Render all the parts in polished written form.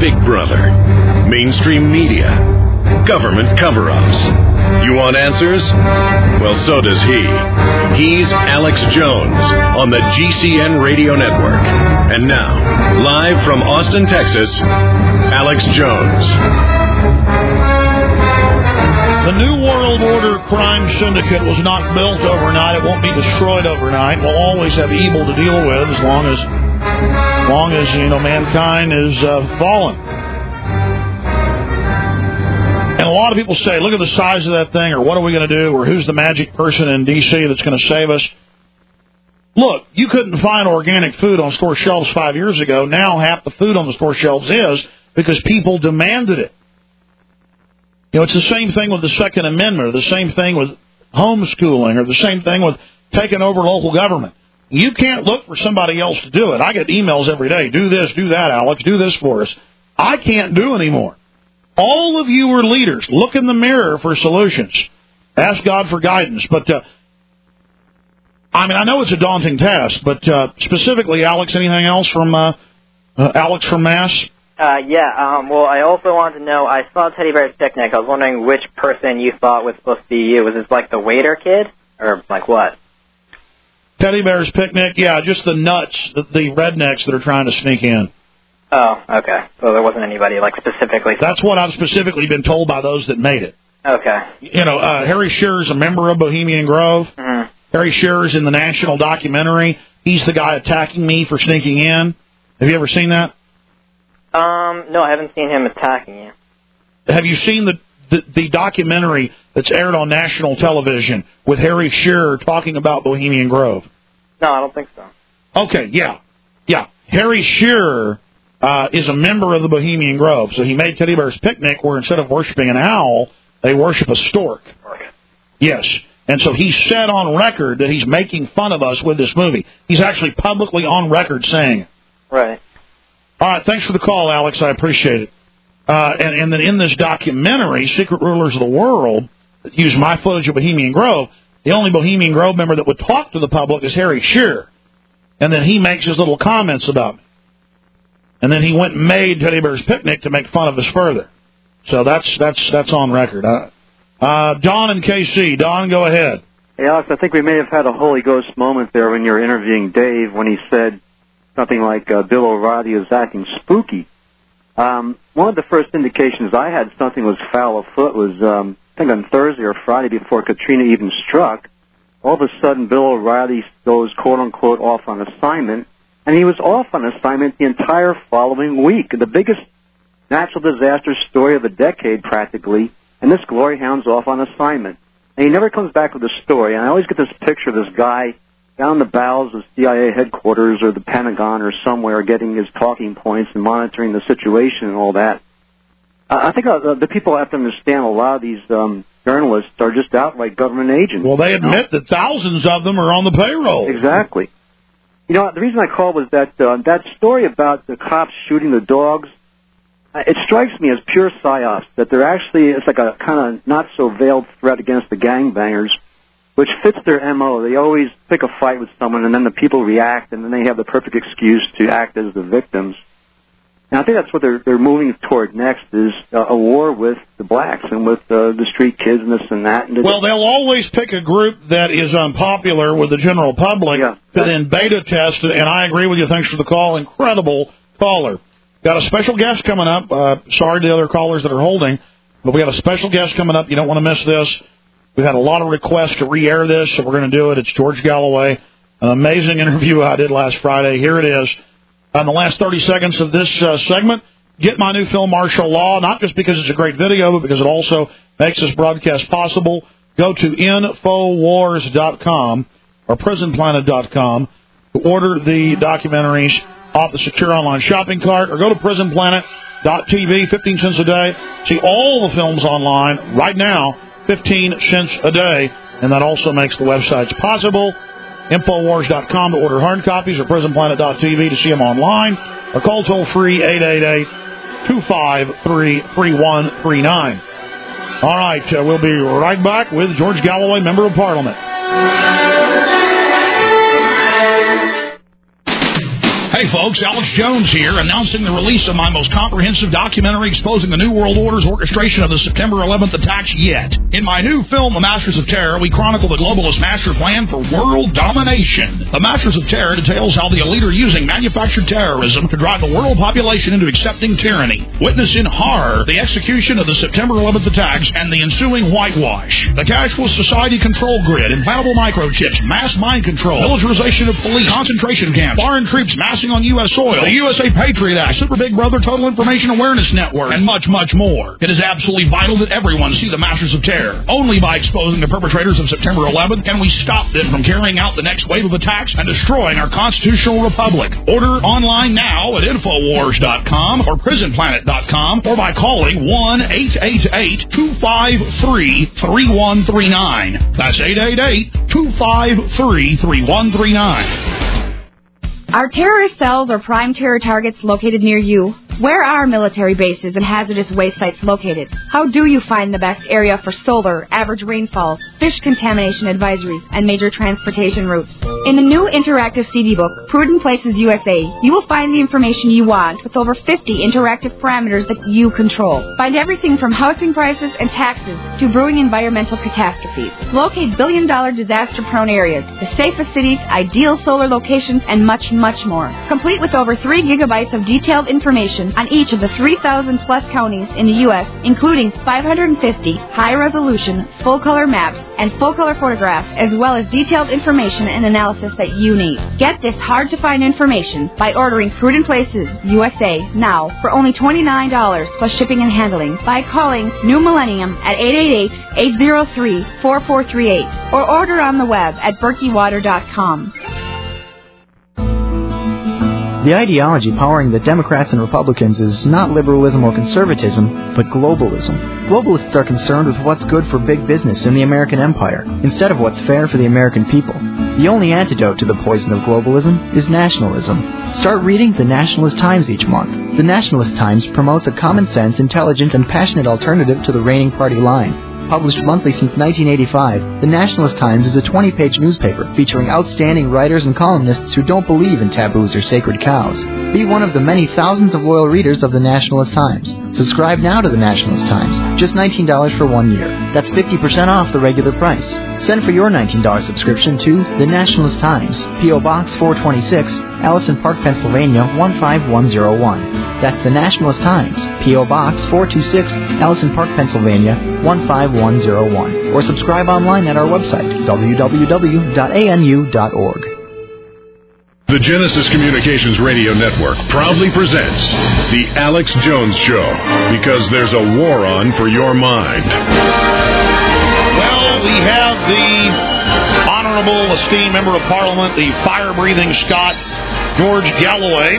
Big Brother, mainstream media, government cover-ups. You want answers? Well, so does he. He's Alex Jones on the GCN Radio Network. And now, live from Austin, Texas, Alex Jones. The New World Order crime syndicate was not built overnight. It won't be destroyed overnight. We'll always have evil to deal with as long as mankind is fallen. And a lot of people say, look at the size of that thing, or what are we going to do, or who's the magic person in D.C. that's going to save us? Look, you couldn't find organic food on store shelves 5 years ago. Now half the food on the store shelves is because people demanded it. You know, it's the same thing with the Second Amendment, or the same thing with homeschooling, or the same thing with taking over local government. You can't look for somebody else to do it. I get emails every day. Do this, do that, Alex. Do this for us. I can't do anymore. All of you are leaders. Look in the mirror for solutions. Ask God for guidance. But, I know it's a daunting task, but specifically, Alex, anything else from Alex from Mass? Well, I also wanted to know, I saw Teddy Bear's Picnic. I was wondering which person you thought was supposed to be you. Was this like the waiter kid? Or like what? Teddy Bear's Picnic? Yeah, just the nuts, the rednecks that are trying to sneak in. Oh, okay. So there wasn't anybody, like, specifically... That's what I've specifically been told by those that made it. Okay. You know, Harry Shearer's a member of Bohemian Grove. Mm-hmm. Harry Shearer's in the national documentary. He's the guy attacking me for sneaking in. Have you ever seen that? No, I haven't seen him attacking you. Have you seen the documentary that's aired on national television with Harry Shearer talking about Bohemian Grove? No, I don't think so. Okay, yeah. Harry Shearer is a member of the Bohemian Grove, so he made Teddy Bear's Picnic where instead of worshiping an owl, they worship a stork. Okay. Yes, and so he said on record that he's making fun of us with this movie. He's actually publicly on record saying it. Right. All right, thanks for the call, Alex. I appreciate it. And then in this documentary, Secret Rulers of the World, that used my footage of Bohemian Grove, the only Bohemian Grove member that would talk to the public is Harry Shearer. And then he makes his little comments about me. And then he went and made Teddy Bear's Picnic to make fun of us further. So that's on record. Don and KC. Don, go ahead. Hey, Alex, I think we may have had a Holy Ghost moment there when you were interviewing Dave when he said something like Bill O'Reilly is acting spooky. One of the first indications I had something was foul afoot was, I think on Thursday or Friday before Katrina even struck, all of a sudden Bill O'Reilly goes, quote-unquote, off on assignment, and he was off on assignment the entire following week. The biggest natural disaster story of the decade, practically, and this glory hound's off on assignment. And he never comes back with a story, and I always get this picture of this guy down the bowels of CIA headquarters or the Pentagon or somewhere getting his talking points and monitoring the situation and all that. I think the people have to understand a lot of these journalists are just outright government agents. Well, they admit that thousands of them are on the payroll. Exactly. You know, the reason I called was that that story about the cops shooting the dogs, it strikes me as pure psyops, that they're actually, it's like a kind of not-so-veiled threat against the gangbangers, which fits their M.O. They always pick a fight with someone, and then the people react, and then they have the perfect excuse to act as the victims. And I think that's what they're moving toward next, is a war with the blacks and with the street kids and this and that. And well, they'll always pick a group that is unpopular with the general public to then beta test it, and I agree with you. Thanks for the call. Incredible caller. Got a special guest coming up. Sorry to the other callers that are holding, but we got a special guest coming up. You don't want to miss this. We've had a lot of requests to re-air this, so we're going to do it. It's George Galloway, an amazing interview I did last Friday. Here it is. In the last 30 seconds of this segment, get my new film, Martial Law, not just because it's a great video, but because it also makes this broadcast possible. Go to Infowars.com or PrisonPlanet.com to order the documentaries off the secure online shopping cart, or go to PrisonPlanet.tv, 15 cents a day. See all the films online right now, 15 cents a day, and that also makes the websites possible. Infowars.com to order hard copies, or PrisonPlanet.tv to see them online, or call toll-free 888-253-3139. All right, we'll be right back with George Galloway, Member of Parliament. Hey folks, Alex Jones here, announcing the release of my most comprehensive documentary exposing the New World Order's orchestration of the September 11th attacks yet. In my new film, The Masters of Terror, we chronicle the globalist master plan for world domination. The Masters of Terror details how the elite are using manufactured terrorism to drive the world population into accepting tyranny. Witness in horror the execution of the September 11th attacks and the ensuing whitewash. The cashless society control grid, implantable microchips, mass mind control, militarization of police, concentration camps, foreign troops massing on U.S. soil, the USA Patriot Act, Super Big Brother Total Information Awareness Network, and much, much more. It is absolutely vital that everyone see the Masters of Terror. Only by exposing the perpetrators of September 11th can we stop them from carrying out the next wave of attacks and destroying our constitutional republic. Order online now at Infowars.com or PrisonPlanet.com or by calling 1-888-253-3139. That's 888-253-3139. Are terrorist cells or prime terror targets located near you? Where are military bases and hazardous waste sites located? How do you find the best area for solar, average rainfall, fish contamination advisories, and major transportation routes? In the new interactive CD book, Prudent Places USA, you will find the information you want with over 50 interactive parameters that you control. Find everything from housing prices and taxes to brewing environmental catastrophes. Locate billion-dollar disaster-prone areas, the safest cities, ideal solar locations, and much, much more. Complete with over 3 gigabytes of detailed information on each of the 3,000-plus counties in the U.S., including 550 high-resolution, full-color maps and full-color photographs, as well as detailed information and analysis that you need. Get this hard-to-find information by ordering Prudent Places USA now for only $29 plus shipping and handling by calling New Millennium at 888-803-4438 or order on the web at berkeywater.com. The ideology powering the Democrats and Republicans is not liberalism or conservatism, but globalism. Globalists are concerned with what's good for big business in the American empire, instead of what's fair for the American people. The only antidote to the poison of globalism is nationalism. Start reading The Nationalist Times each month. The Nationalist Times promotes a common-sense, intelligent, and passionate alternative to the reigning party line. Published monthly since 1985, The Nationalist Times is a 20-page newspaper featuring outstanding writers and columnists who don't believe in taboos or sacred cows. Be one of the many thousands of loyal readers of The Nationalist Times. Subscribe now to The Nationalist Times, just $19 for 1 year. That's 50% off the regular price. Send for your $19 subscription to The Nationalist Times, P.O. Box 426, Allison Park, Pennsylvania 15101. That's The Nationalist Times, P.O. Box 426, Allison Park, Pennsylvania 15101. Or subscribe online at our website, www.anu.org. The Genesis Communications Radio Network proudly presents The Alex Jones Show, because there's a war on for your mind. Well, we have the honorable, esteemed member of Parliament, the fire-breathing Scot, George Galloway.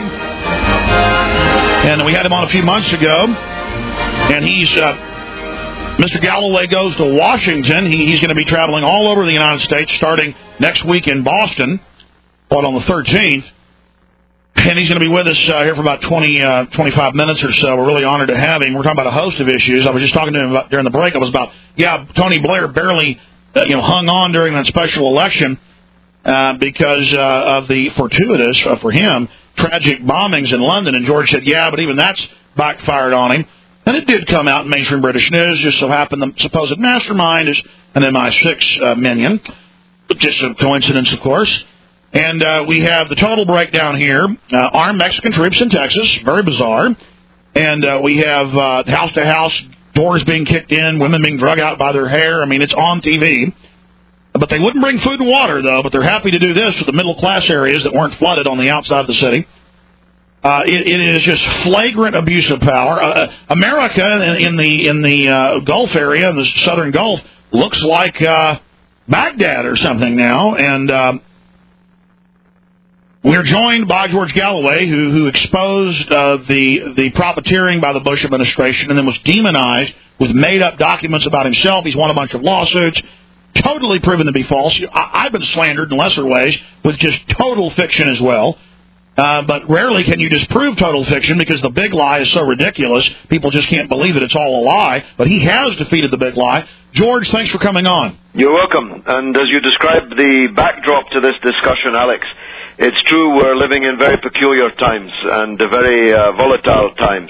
And we had him on a few months ago. And he's... Mr. Galloway goes to Washington. He's going to be traveling all over the United States, starting next week in Boston, on the 13th. And he's going to be with us here for about 25 minutes or so. We're really honored to have him. We're talking about a host of issues. I was just talking to him during the break. I was about, Tony Blair barely hung on during that special election because of the fortuitous, for him, tragic bombings in London. And George said, but even that's backfired on him. And it did come out in mainstream British news. Just so happened the supposed mastermind is an MI6 minion. Just a coincidence, of course. And we have the total breakdown here. Armed Mexican troops in Texas. Very bizarre. And we have house-to-house doors being kicked in, women being drug out by their hair. I mean, it's on TV. But they wouldn't bring food and water, though. But they're happy to do this for the middle-class areas that weren't flooded on the outside of the city. It is just flagrant abuse of power. America in the Gulf area, in the southern Gulf, looks like Baghdad or something now. And we're joined by George Galloway, who exposed the profiteering by the Bush administration and then was demonized with made-up documents about himself. He's won a bunch of lawsuits, totally proven to be false. I've been slandered in lesser ways with just total fiction as well. But rarely can you disprove total fiction because the big lie is so ridiculous, people just can't believe that it's all a lie. But he has defeated the big lie. George, thanks for coming on. You're welcome. And as you described the backdrop to this discussion, Alex, It's true we're living in very peculiar times and very volatile times.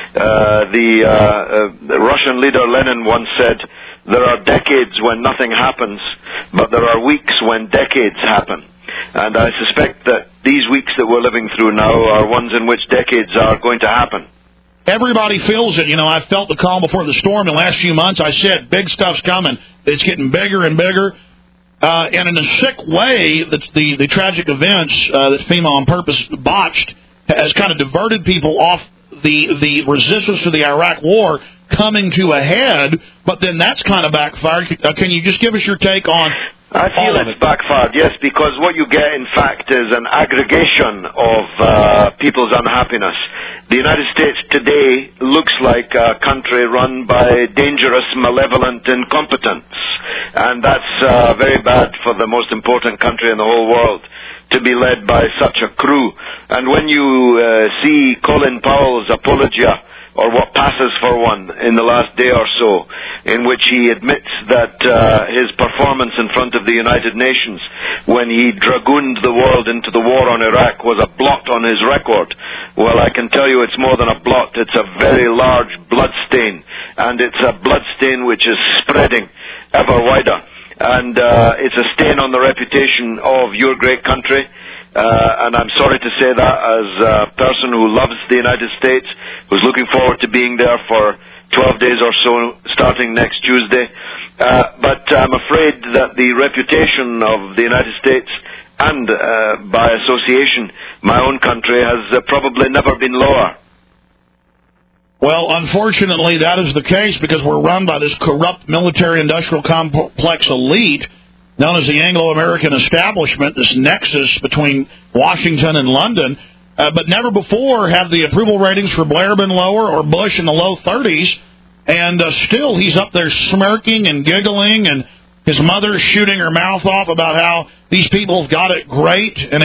The Russian leader Lenin once said, there are decades when nothing happens, but there are weeks when decades happen. And I suspect that these weeks that we're living through now are ones in which decades are going to happen. Everybody feels it. You know, I felt the calm before the storm in the last few months. I said, big stuff's coming. It's getting bigger and bigger. And in a sick way, the tragic events that FEMA on purpose botched has kind of diverted people off the resistance to the Iraq war coming to a head, but then that's kind of backfired. Can you just give us your take on I feel it's backfired, yes, because what you get, in fact, is an aggregation of people's unhappiness. The United States today looks like a country run by dangerous, malevolent incompetence, and that's very bad for the most important country in the whole world, to be led by such a crew. And when you see Colin Powell's apologia, or what passes for one, in the last day or so, in which he admits that his performance in front of the United Nations when he dragooned the world into the war on Iraq was a blot on his record. Well, I can tell you it's more than a blot. It's a very large blood stain, and it's a blood stain which is spreading ever wider. And it's a stain on the reputation of your great country. And I'm sorry to say that as a person who loves the United States, who's looking forward to being there for 12 days or so, starting next Tuesday. But I'm afraid that the reputation of the United States and, by association, my own country has probably never been lower. Well, unfortunately, that is the case because we're run by this corrupt military-industrial complex elite known as the Anglo-American establishment, this nexus between Washington and London. But never before have the approval ratings for Blair been lower or Bush in the low 30s. And still he's up there smirking and giggling, and his mother shooting her mouth off about how these people have got it great. And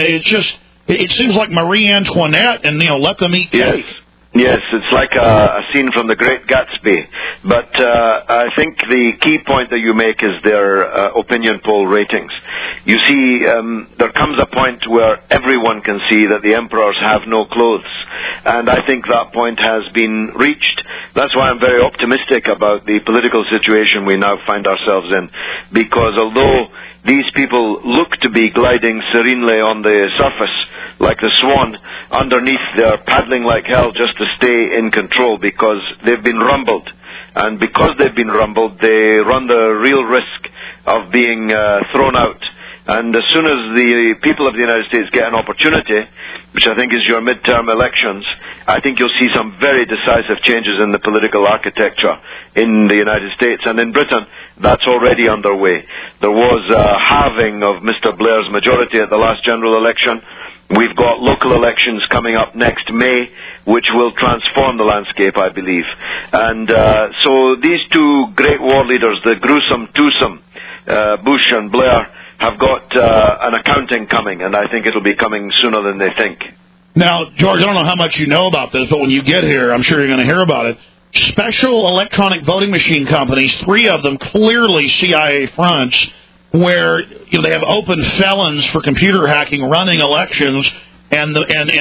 it seems like Marie Antoinette and, let them eat cake. Yes, it's like a scene from The Great Gatsby. But I think the key point that you make is their opinion poll ratings. You see, there comes a point where everyone can see that the emperors have no clothes. And I think that point has been reached. That's why I'm very optimistic about the political situation we now find ourselves in. Because although these people look to be gliding serenely on the surface, like the swan, underneath they're paddling like hell just to stay in control because they've been rumbled. And because they've been rumbled, they run the real risk of being thrown out. And as soon as the people of the United States get an opportunity, which I think is your midterm elections, I think you'll see some very decisive changes in the political architecture in the United States. And in Britain, that's already underway. There was a halving of Mr. Blair's majority at the last general election. We've got local elections coming up next May, which will transform the landscape, I believe. And so these two great war leaders, the gruesome twosome, Bush and Blair, have got an accounting coming, and I think it'll be coming sooner than they think. Now, George, I don't know how much you know about this, but when you get here, I'm sure you're going to hear about it. Special electronic voting machine companies, 3 of them clearly CIA fronts, where they have open felons for computer hacking running elections, and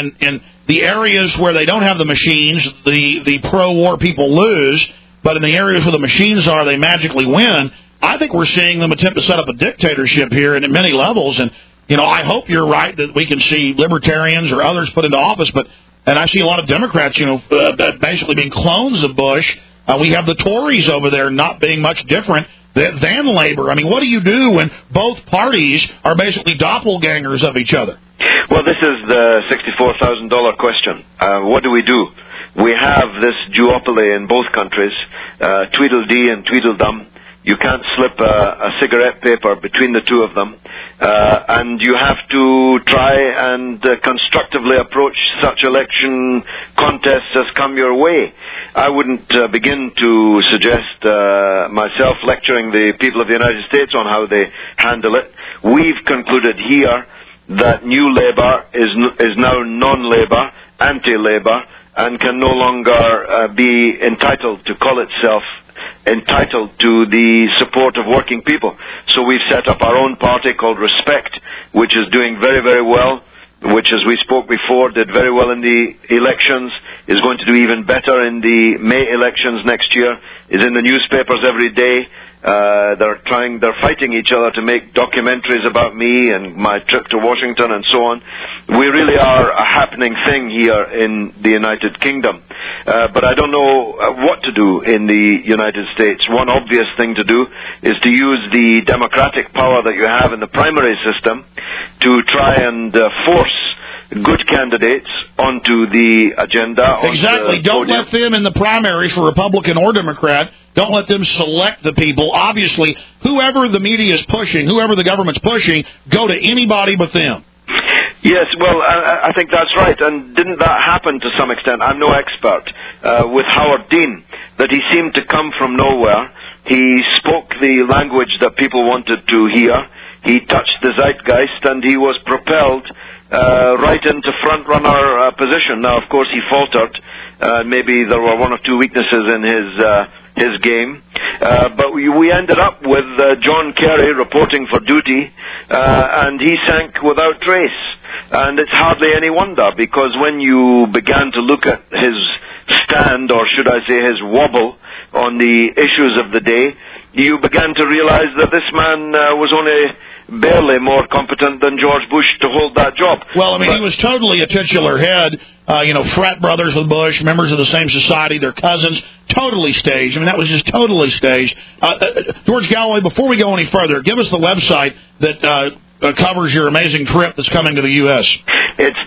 the areas where they don't have the machines, the pro-war people lose, but in the areas where the machines are, they magically win. I think we're seeing them attempt to set up a dictatorship here and at many levels, and I hope you're right that we can see libertarians or others put into office, and I see a lot of Democrats, basically being clones of Bush. We have the Tories over there not being much different than Labor. I mean, what do you do when both parties are basically doppelgangers of each other? Well, this is the $64,000 question. What do we do? We have this duopoly in both countries, Tweedledee and Tweedledum. You can't slip a cigarette paper between the two of them. And you have to try and constructively approach such election contests as come your way. I wouldn't begin to suggest myself lecturing the people of the United States on how they handle it. We've concluded here that New Labour is now non-Labour, anti-Labour, and can no longer be entitled to call itself entitled to the support of working people. So we've set up our own party called Respect, which is doing very, very well. which, as we spoke before, did very well in the elections, is going to do even better in the May elections next year, is in the newspapers every day. They're fighting each other to make documentaries about me and my trip to Washington and so on. We really are a happening thing here in the United Kingdom. But I don't know what to do in the United States. One obvious thing to do is to use the democratic power that you have in the primary system to try and force good candidates onto the agenda. Exactly. Don't let them in the primaries for Republican or Democrat. Don't let them select the people. Obviously, whoever the media is pushing, whoever the government's pushing, go to anybody but them. Yes, well, I think that's right. And didn't that happen to some extent? I'm no expert. With Howard Dean, that he seemed to come from nowhere. He spoke the language that people wanted to hear. He touched the zeitgeist, and he was propelled right into front-runner position. Now, of course, he faltered. Maybe there were one or two weaknesses in his game. But we ended up with John Kerry reporting for duty, and he sank without trace. And it's hardly any wonder, because when you began to look at his stand, or should I say his wobble, on the issues of the day, you began to realize that this man was only barely more competent than George Bush to hold that job. Well, I mean, he was totally a titular head, frat brothers with Bush, members of the same society, their cousins, totally staged. I mean, that was just totally staged. George Galloway, before we go any further, give us the website that covers your amazing trip that's coming to the U.S. It's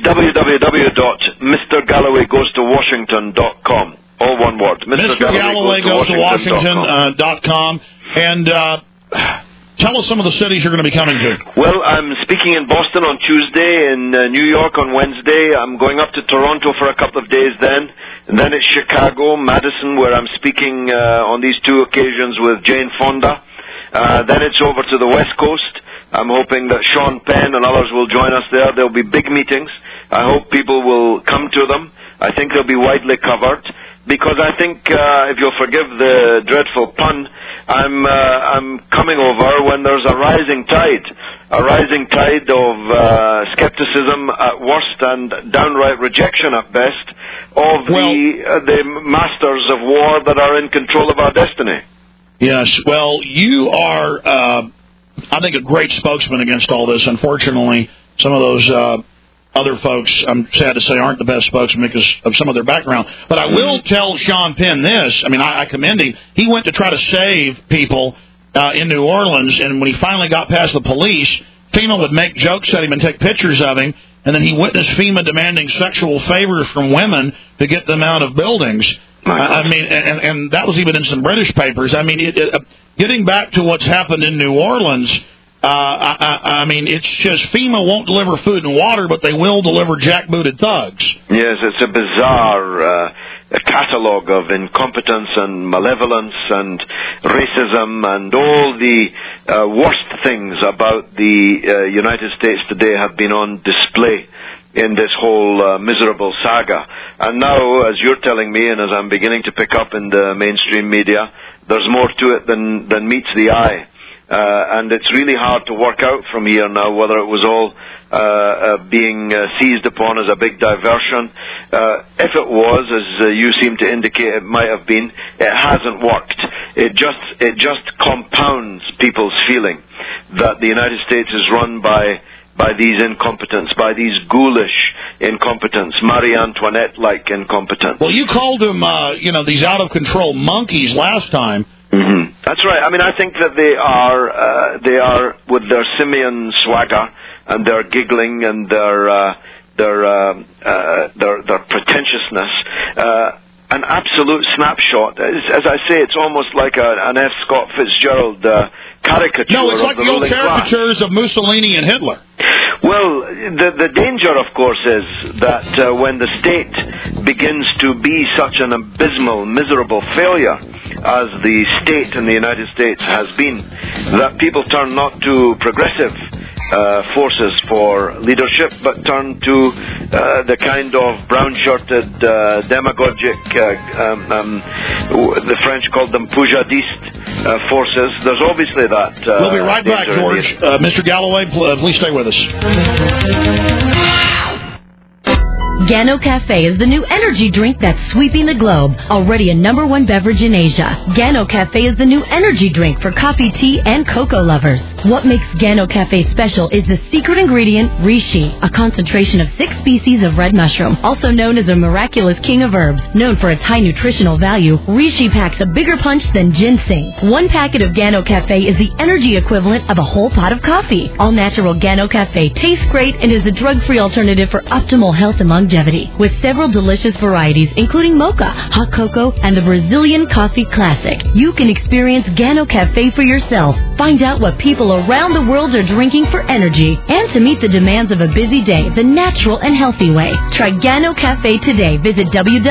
www.mrgallowaygoestowashington.com. All one word. Mr. Galloway goes to Washington.com. And tell us some of the cities you're going to be coming to. Well, I'm speaking in Boston on Tuesday, in New York on Wednesday. I'm going up to Toronto for a couple of days then. And then it's Chicago, Madison, where I'm speaking on these two occasions with Jane Fonda. Then it's over to the West Coast. I'm hoping that Sean Penn and others will join us there. There'll be big meetings. I hope people will come to them. I think they'll be widely covered, because I think, if you'll forgive the dreadful pun, I'm coming over when there's a rising tide of skepticism at worst and downright rejection at best of the masters of war that are in control of our destiny. Yes, well, you are, I think, a great spokesman against all this. Unfortunately, some of those other folks, I'm sad to say, aren't the best spokesmen because of some of their background. But I will tell Sean Penn this. I mean, I commend him. He went to try to save people in New Orleans, and when he finally got past the police, FEMA would make jokes at him and take pictures of him, and then he witnessed FEMA demanding sexual favors from women to get them out of buildings. I mean, and that was even in some British papers. I mean, getting back to what's happened in New Orleans, I mean, it's just FEMA won't deliver food and water, but they will deliver jackbooted thugs. Yes, it's a bizarre catalogue of incompetence and malevolence and racism, and all the worst things about the United States today have been on display in this whole miserable saga. And now, as you're telling me, and as I'm beginning to pick up in the mainstream media, there's more to it than meets the eye. And it's really hard to work out from here now whether it was all being seized upon as a big diversion. If it was, as you seem to indicate it might have been, it hasn't worked. It just compounds people's feeling that the United States is run by these incompetents, by these ghoulish incompetents, Marie Antoinette-like incompetents. Well, you called them, these out-of-control monkeys last time. Mm-hmm. That's right. I mean, I think that they are with their simian swagger and their giggling and their pretentiousness, an absolute snapshot. As I say, it's almost like an F. Scott Fitzgerald caricature. No, it's like the old caricatures of Mussolini and Hitler. Well, the danger, of course, is that when the state begins to be such an abysmal, miserable failure as the state in the United States has been, that people turn not to progressive forces for leadership, but turn to the kind of brown-shirted, demagogic, the French called them poujadiste forces. There's obviously that. We'll be right back, George. Mr. Galloway, please stay with us. Gano Cafe is the new energy drink that's sweeping the globe, already a #1 beverage in Asia. Gano Cafe is the new energy drink for coffee, tea, and cocoa lovers. What makes Gano Cafe special is the secret ingredient, reishi, a concentration of 6 species of red mushroom, also known as a miraculous king of herbs. Known for its high nutritional value, reishi packs a bigger punch than ginseng. 1 packet of Gano Cafe is the energy equivalent of a whole pot of coffee. All natural Gano Cafe tastes great and is a drug-free alternative for optimal health and longevity. With several delicious varieties, including mocha, hot cocoa, and the Brazilian coffee classic. You can experience Gano Cafe for yourself. Find out what people around the world are drinking for energy and to meet the demands of a busy day the natural and healthy way. Try Gano Cafe today. Visit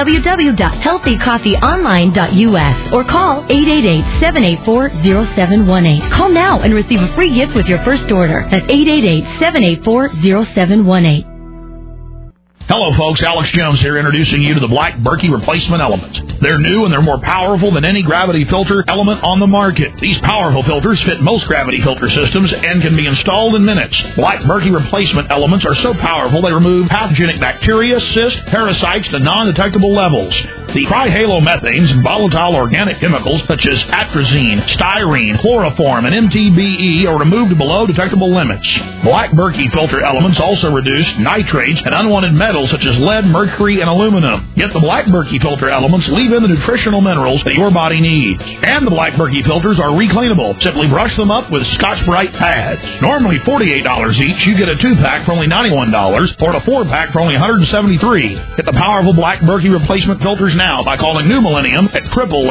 www.healthycoffeeonline.us or call 888-784-0718. Call now and receive a free gift with your first order. That's 888-784-0718. Hello, folks. Alex Jones here, introducing you to the Black Berkey Replacement Elements. They're new and they're more powerful than any gravity filter element on the market. These powerful filters fit most gravity filter systems and can be installed in minutes. Black Berkey Replacement Elements are so powerful they remove pathogenic bacteria, cysts, parasites to non-detectable levels. The trihalomethanes and volatile organic chemicals such as atrazine, styrene, chloroform, and MTBE are removed below detectable limits. Black Berkey filter elements also reduce nitrates and unwanted metals such as lead, mercury, and aluminum. Yet the Black Berkey filter elements leave in the nutritional minerals that your body needs. And the Black Berkey filters are recleanable. Simply brush them up with Scotch-Brite pads. Normally $48 each, you get a 2-pack for only $91 or a 4-pack for only $173. Get the powerful Black Berkey replacement filters now by calling New Millennium at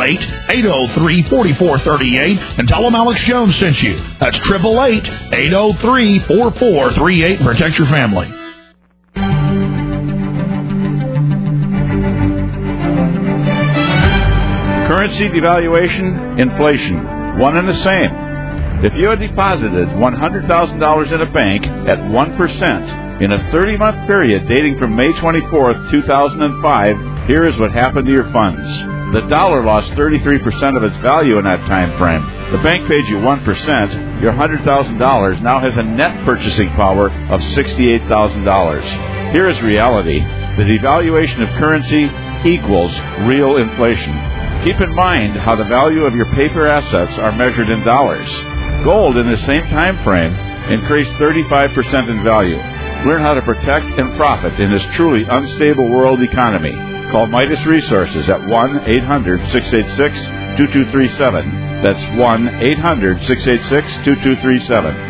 888-803-4438 and tell them Alex Jones sent you. That's 888-803-4438. Protect your family. Currency devaluation, inflation, one and the same. If you had deposited $100,000 in a bank at 1% in a 30-month period dating from May 24th, 2005, here is what happened to your funds. The dollar lost 33% of its value in that time frame. The bank paid you 1%. Your $100,000 now has a net purchasing power of $68,000. Here is reality. The devaluation of currency equals real inflation. Keep in mind how the value of your paper assets are measured in dollars. Gold in the same time frame increased 35% in value. Learn how to protect and profit in this truly unstable world economy. Call Midas Resources at 1-800-686-2237. That's 1-800-686-2237.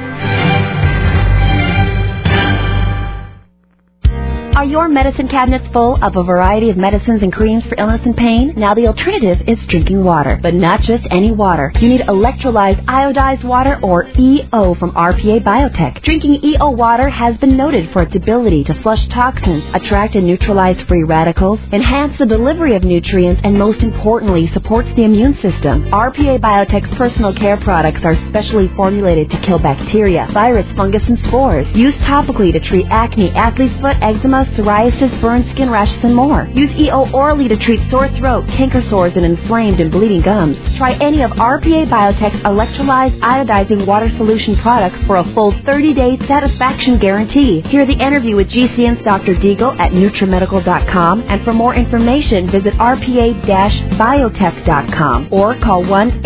Are your medicine cabinets full of a variety of medicines and creams for illness and pain? Now the alternative is drinking water, but not just any water. You need electrolyzed iodized water, or EO, from RPA Biotech. Drinking EO water has been noted for its ability to flush toxins, attract and neutralize free radicals, enhance the delivery of nutrients, and most importantly, supports the immune system. RPA Biotech's personal care products are specially formulated to kill bacteria, virus, fungus, and spores. Used topically to treat acne, athlete's foot, eczema, psoriasis, burn, skin rashes, and more. Use EO orally to treat sore throat, canker sores, and inflamed and bleeding gums. Try any of RPA Biotech's electrolyzed iodizing water solution products for a full 30-day satisfaction guarantee. Hear the interview with GCN's Dr. Deagle at NutriMedical.com, and for more information, visit rpa-biotech.com or call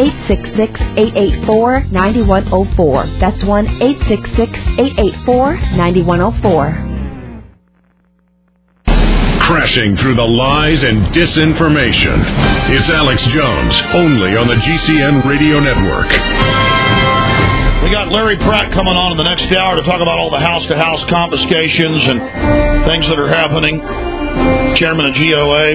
1-866-884-9104. That's 1-866-884-9104. Crashing through the lies and disinformation. It's Alex Jones, only on the GCN Radio Network. We got Larry Pratt coming on in the next hour to talk about all the house-to-house confiscations and things that are happening. Chairman of GOA.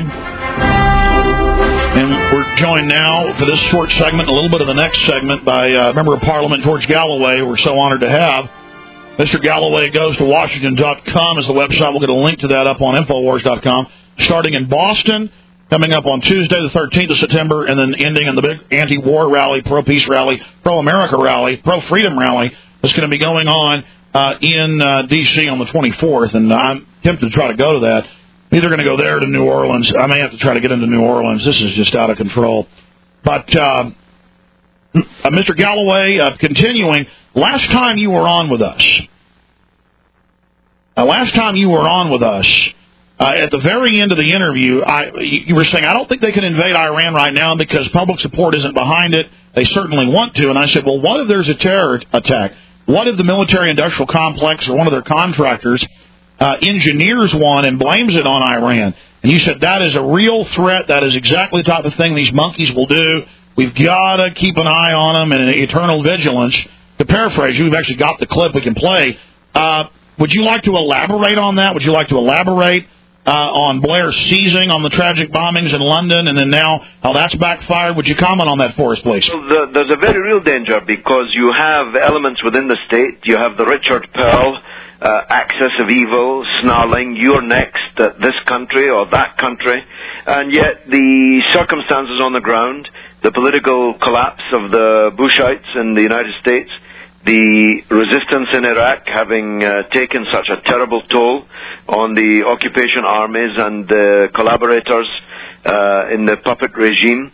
And we're joined now for this short segment, a little bit of the next segment, by Member of Parliament George Galloway. We're so honored to have. Mr. Galloway goes to Washington.com is the website. We'll get a link to that up on Infowars.com. Starting in Boston, coming up on Tuesday, the 13th of September, and then ending in the big anti-war rally, pro-peace rally, pro-America rally, pro-freedom rally that's going to be going on in D.C. on the 24th. And I'm tempted to try to go to that. I'm either going to go there to New Orleans. I may have to try to get into New Orleans. This is just out of control. But Mr. Galloway, continuing, last time you were on with us, At the very end of the interview, you were saying, I don't think they can invade Iran right now because public support isn't behind it. They certainly want to. And I said, well, what if there's a terror attack? What if the military-industrial complex or one of their contractors engineers one and blames it on Iran? And you said that is a real threat. That is exactly the type of thing these monkeys will do. We've got to keep an eye on them and an eternal vigilance. To paraphrase you, we've actually got the clip we can play. Would you like to elaborate on that? Would you like to elaborate on Blair seizing on the tragic bombings in London and then now how that's backfired? Would you comment on that for us, please? Well, there's a very real danger because you have elements within the state. You have the Richard Pearl axis of evil snarling, you're next at this country or that country. And yet the circumstances on the ground, the political collapse of the Bushites in the United States, the resistance in Iraq having taken such a terrible toll on the occupation armies and the collaborators in the puppet regime,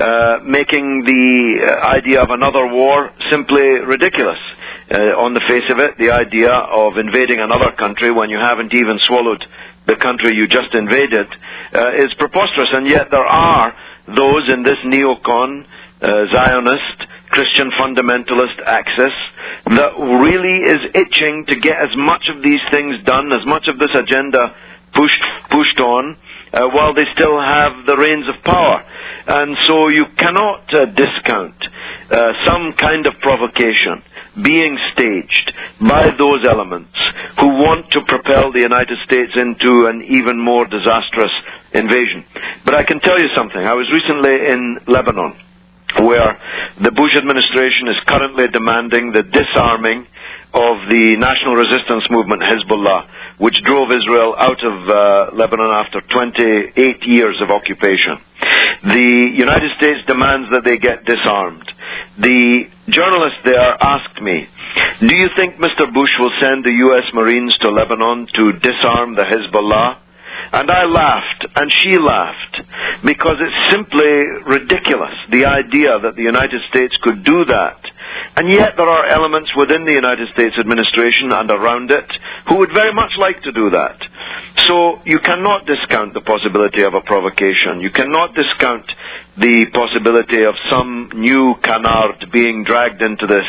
making the idea of another war simply ridiculous. On the face of it, the idea of invading another country when you haven't even swallowed the country you just invaded is preposterous. And yet there are those in this neocon, Zionist, Christian fundamentalist axis that really is itching to get as much of these things done, as much of this agenda pushed on, while they still have the reins of power. And so you cannot discount some kind of provocation being staged by those elements who want to propel the United States into an even more disastrous invasion. But I can tell you something. I was recently in Lebanon, where the Bush administration is currently demanding the disarming of the national resistance movement Hezbollah, which drove Israel out of Lebanon after 28 years of occupation. The United States demands that they get disarmed. The journalist there asked me, do you think Mr. Bush will send the U.S. Marines to Lebanon to disarm the Hezbollah? And I laughed, and she laughed, because it's simply ridiculous, the idea that the United States could do that. And yet there are elements within the United States administration and around it who would very much like to do that. So you cannot discount the possibility of a provocation. You cannot discount the possibility of some new canard being dragged into this,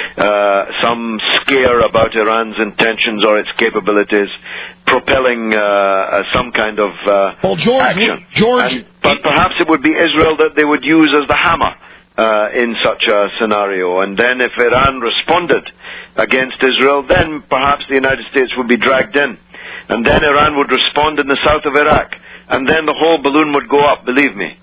some scare about Iran's intentions or its capabilities, propelling some kind of action. But perhaps it would be Israel that they would use as the hammer in such a scenario. And then if Iran responded against Israel, then perhaps the United States would be dragged in. And then Iran would respond in the south of Iraq. And then the whole balloon would go up, believe me.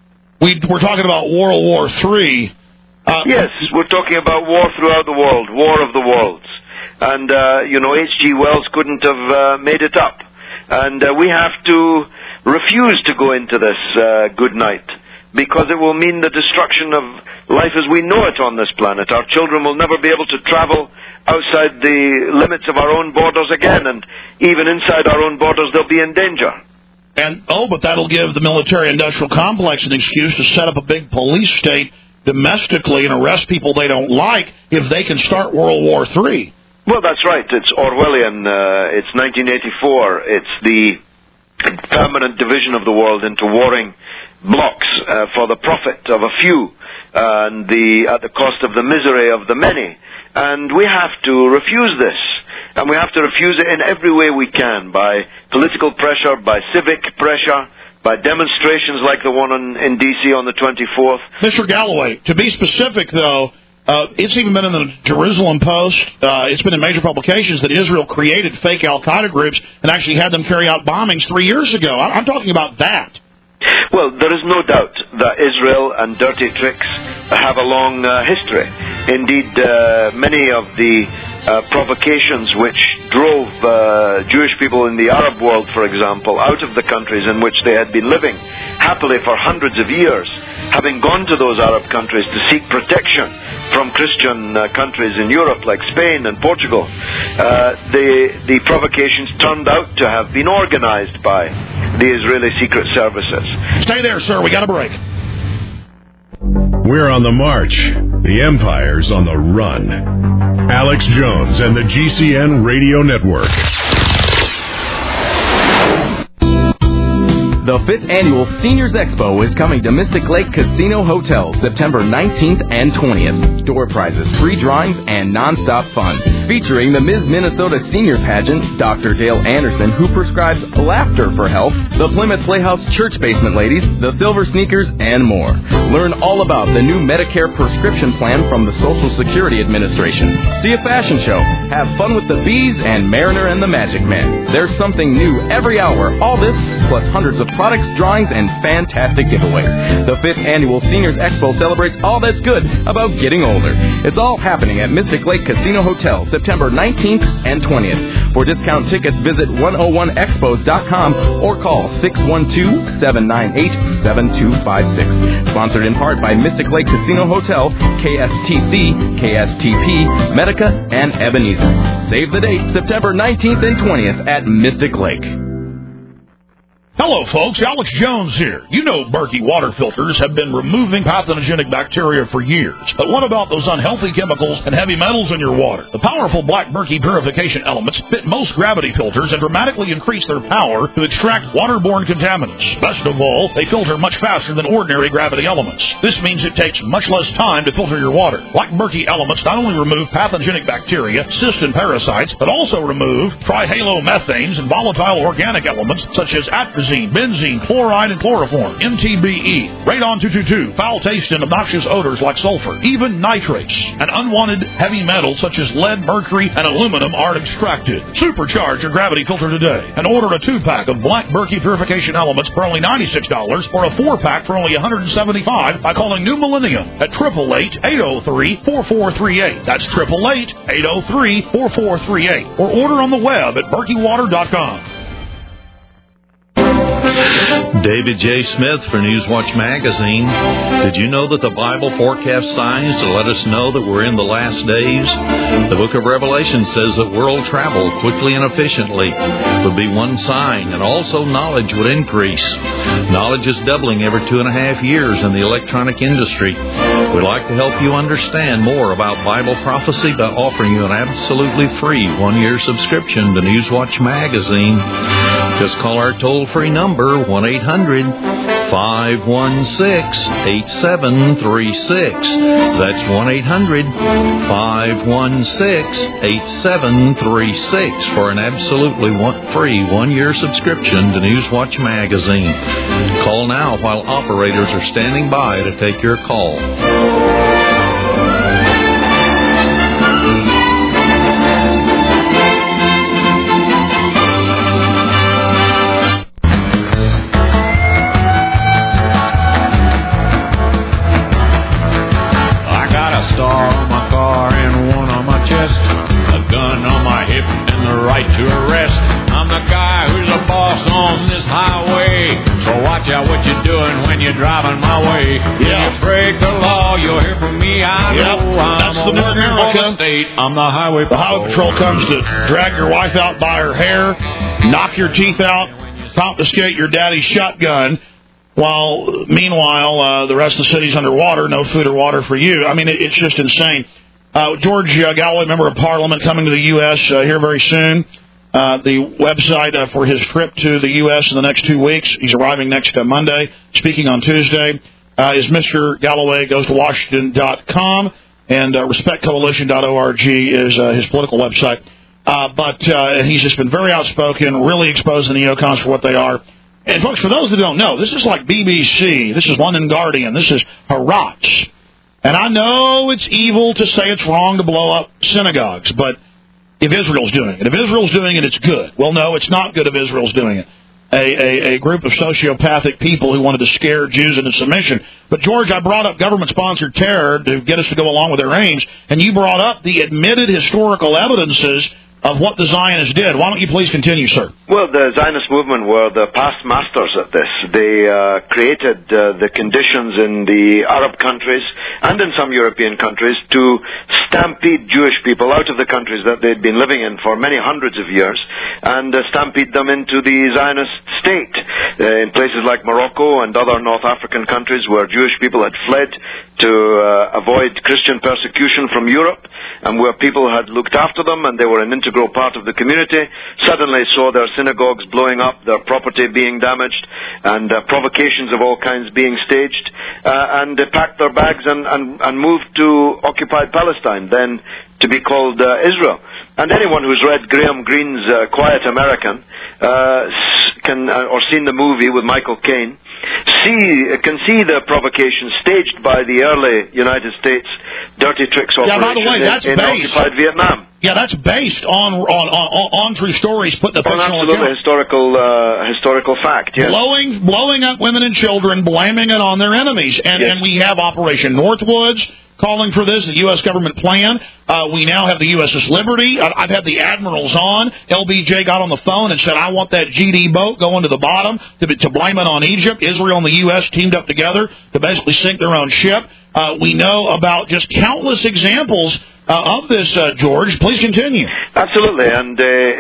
We're talking about World War III. Yes, we're talking about war throughout the world, war of the worlds. And, H.G. Wells couldn't have made it up. And we have to refuse to go into this good night, because it will mean the destruction of life as we know it on this planet. Our children will never be able to travel outside the limits of our own borders again, and even inside our own borders they'll be in danger. And, but that'll give the military-industrial complex an excuse to set up a big police state domestically and arrest people they don't like if they can start World War III. Well, that's right. It's Orwellian. It's 1984. It's the permanent division of the world into warring blocks for the profit of a few and at the cost of the misery of the many. And we have to refuse this. And we have to refuse it in every way we can, by political pressure, by civic pressure, by demonstrations like the one in D.C. on the 24th. Mr. Galloway, to be specific, though, it's even been in the Jerusalem Post, it's been in major publications that Israel created fake al-Qaeda groups and actually had them carry out bombings 3 years ago. I'm talking about that. Well, there is no doubt that Israel and dirty tricks have a long history. Indeed, many of the provocations which drove Jewish people in the Arab world, for example, out of the countries in which they had been living happily for hundreds of years, having gone to those Arab countries to seek protection from Christian countries in Europe like Spain and Portugal, the provocations turned out to have been organized by the Israeli secret services. Stay there, sir. We got a break. We're on the march. The Empire's on the run. Alex Jones and the GCN Radio Network. The 5th Annual Seniors Expo is coming to Mystic Lake Casino Hotel September 19th and 20th. Door prizes, free drawings, and non-stop fun. Featuring the Ms. Minnesota Senior Pageant, Dr. Dale Anderson, who prescribes laughter for health, the Plymouth Playhouse Church Basement Ladies, the Silver Sneakers, and more. Learn all about the new Medicare prescription plan from the Social Security Administration. See a fashion show, have fun with the Bees, and Mariner and the Magic Man. There's something new every hour. All this, plus hundreds of products, drawings, and fantastic giveaways. The 5th Annual Seniors Expo celebrates all that's good about getting older. It's all happening at Mystic Lake Casino Hotel, September 19th and 20th. For discount tickets, visit 101expos.com or call 612-798-7256. Sponsored in part by Mystic Lake Casino Hotel, KSTC, KSTP, Medica, and Ebenezer. Save the date, September 19th and 20th at Mystic Lake. Hello, folks. Alex Jones here. You know Berkey water filters have been removing pathogenic bacteria for years. But what about those unhealthy chemicals and heavy metals in your water? The powerful Black Berkey purification elements fit most gravity filters and dramatically increase their power to extract waterborne contaminants. Best of all, they filter much faster than ordinary gravity elements. This means it takes much less time to filter your water. Black Berkey elements not only remove pathogenic bacteria, cysts, and parasites, but also remove trihalomethanes and volatile organic elements such as atrazine, benzene, chloride, and chloroform, MTBE, radon 222, foul taste and obnoxious odors like sulfur, even nitrates, and unwanted heavy metals such as lead, mercury, and aluminum are extracted. Supercharge your gravity filter today and order a 2-pack of Black Berkey purification elements for only $96 or a 4-pack for only $175 by calling New Millennium at 888-803-4438. That's 888-803-4438. Or order on the web at berkeywater.com. David J. Smith for Newswatch Magazine. Did you know that the Bible forecasts signs to let us know that we're in the last days? The book of Revelation says that world travel quickly and efficiently would be one sign, and also knowledge would increase. Knowledge is doubling every 2.5 years in the electronic industry. We'd like to help you understand more about Bible prophecy by offering you an absolutely free 1-year subscription to Newswatch Magazine. Just call our toll-free number, 1-800-516-8736. That's 1-800-516-8736 for an absolutely free 1-year subscription to Newswatch Magazine. Call now while operators are standing by to take your call. Watch out what you're doing when you're driving my way. If you break the law, you'll hear from me. I know that's the new America. I'm the highway patrol. The highway patrol comes to drag your wife out by her hair, knock your teeth out, confiscate your daddy's shotgun, while meanwhile the rest of the city's underwater, no food or water for you. I mean, it's just insane. George Galloway, member of Parliament, coming to the U.S. Here very soon. The website for his trip to the U.S. in the next 2 weeks. He's arriving next Monday, speaking on Tuesday, is Mr. Galloway goes to Washington.com, and RespectCoalition.org is his political website. But he's just been very outspoken, really exposing the neocons for what they are. And, folks, for those that don't know, this is like BBC. This is London Guardian. This is Harats. And I know it's evil to say it's wrong to blow up synagogues, but if Israel's doing it. If Israel's doing it, it's good. Well, no, it's not good if Israel's doing it. A group of sociopathic people who wanted to scare Jews into submission. But, George, I brought up government-sponsored terror to get us to go along with their aims, and you brought up the admitted historical evidences of what the Zionists did. Why don't you please continue, sir? Well, the Zionist movement were the past masters at this. They created the conditions in the Arab countries and in some European countries to stampede Jewish people out of the countries that they'd been living in for many hundreds of years and stampede them into the Zionist state. In places like Morocco and other North African countries where Jewish people had fled to avoid Christian persecution from Europe, and where people had looked after them and they were an integral part of the community, suddenly saw their synagogues blowing up, their property being damaged, and provocations of all kinds being staged, and they packed their bags and moved to occupied Palestine, then to be called Israel. And anyone who's read Graham Greene's Quiet American or seen the movie with Michael Caine can see the provocation staged by the early United States dirty tricks operation in occupied Vietnam. Yeah, that's based on true stories put in the fictional account. Historical fact, yes. Blowing up women and children, blaming it on their enemies. And we have Operation Northwoods calling for this, the U.S. government plan. We now have the USS Liberty. I've had the admirals on. LBJ got on the phone and said, I want that GD boat going to the bottom to blame it on Egypt. Israel and the U.S. teamed up together to basically sink their own ship. We know about just countless examples of this, George. Please continue. Absolutely, and